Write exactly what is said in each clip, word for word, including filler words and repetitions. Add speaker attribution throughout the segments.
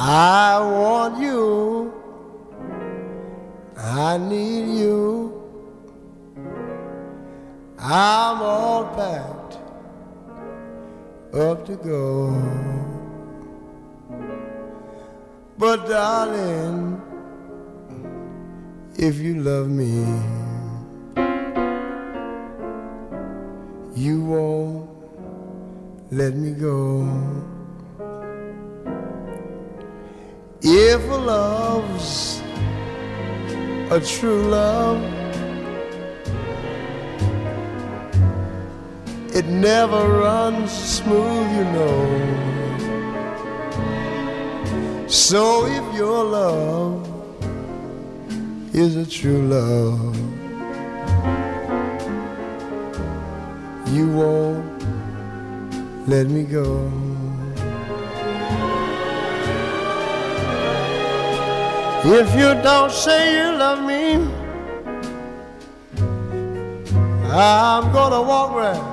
Speaker 1: I want you, I need you. I'm all packed up to go. But darling, if you love me, you won't let me go. If a love's a true love, it never runs smooth, you know. So if your love is a true love, you won't let me go. If you don't say you love me, I'm gonna walk right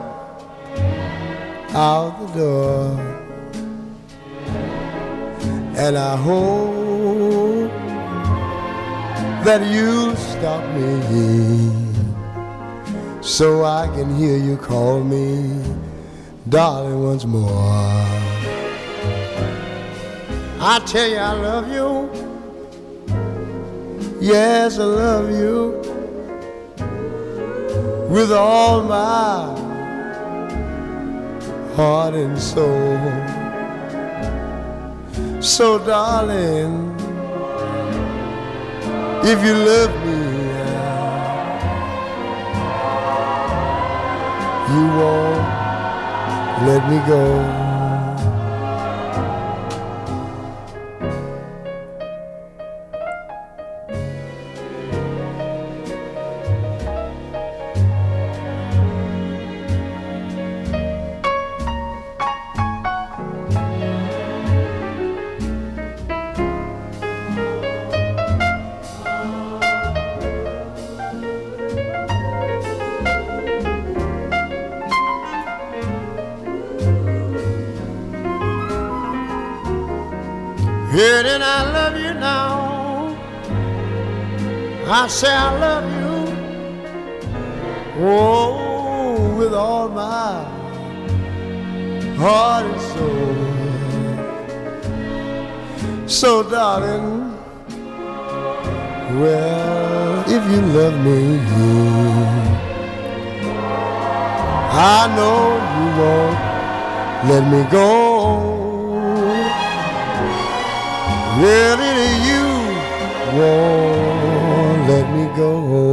Speaker 1: out the door. And I hope that you'll stop me so I can hear you call me darling once more. I tell you I love you. Yes, I love you with all my heart and soul. So darling, if you love me, you won't let me go. Here and I love you now. I say I love you, oh, with all my heart and soul. So darling, well, if you love me, I know you won't let me go. Really, you won't let me go.